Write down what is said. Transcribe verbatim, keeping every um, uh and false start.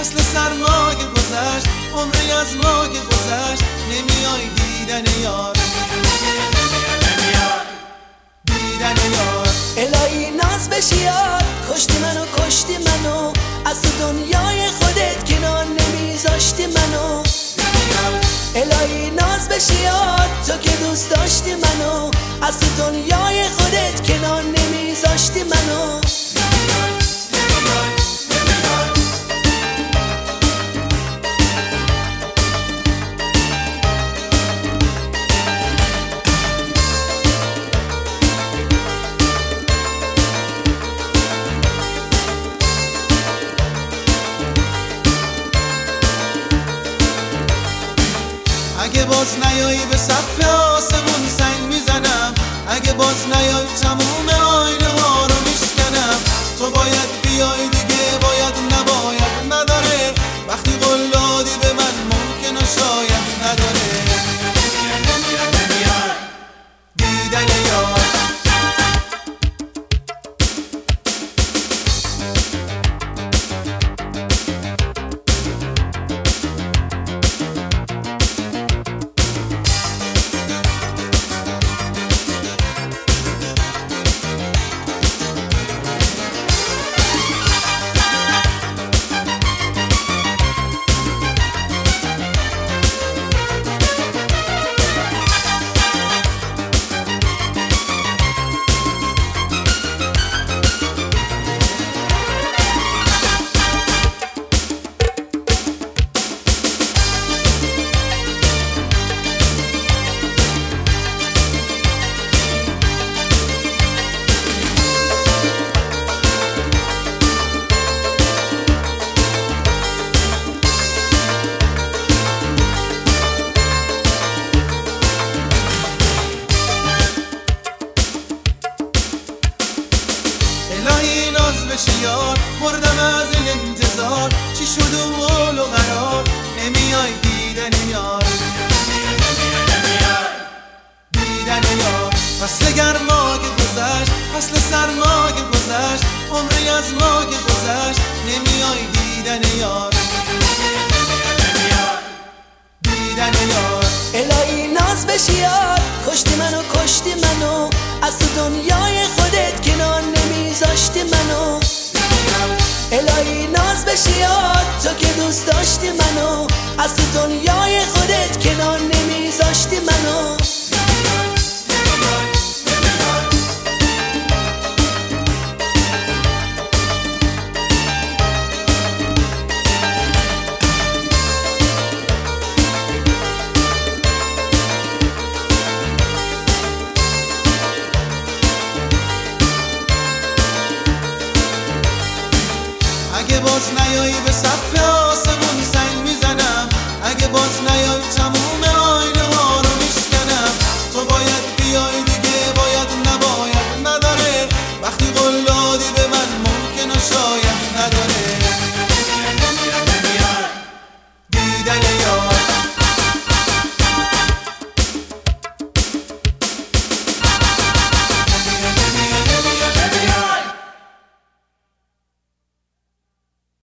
فصل سرما که گذشت، عمری از ما که گذشت، نمیای دیدن یار، دیدن یار. الهی ناز بشی یار، کشتی منو کشتی منو، از تو دنیای خودت کنار نمیذاشتی منو. الهی ناز بشی یار، تو که دوست داشتی منو، از تو دنیای خودت کنار نمیذاشتی منو. اگه باز نیایی به سقف آسمون سنگ میزنم، اگه باز نیایی تموم آینه ها رو میشکنم. تو باید بیای دیگه، باید نباید نداره، وقتی قول دادی به من ممکنه شاید نداره. دیدن یار، الهی ناز بشی یار، مردم از این انتظار، چی شد و قول و قرار، نمیای دیدن یار، دیدن یار. فصل گرما که گذشت، فصل سرما که گذشت، عمری از ما که گذشت، نمیای دیدن یار، دیدن یار. الهی ناز بشی یار، کشتی منو کشتی منو، از تو دنیای خودت کنار نمیذاشتی منو. الهی ناز بشی یار، تو که دوست داشتی منو، از تو دنیای خودت کنار نمیذاشتی منو. اگه باز نیایی به سقف آسمون سنگ میزنم، اگه باز نیایی تموم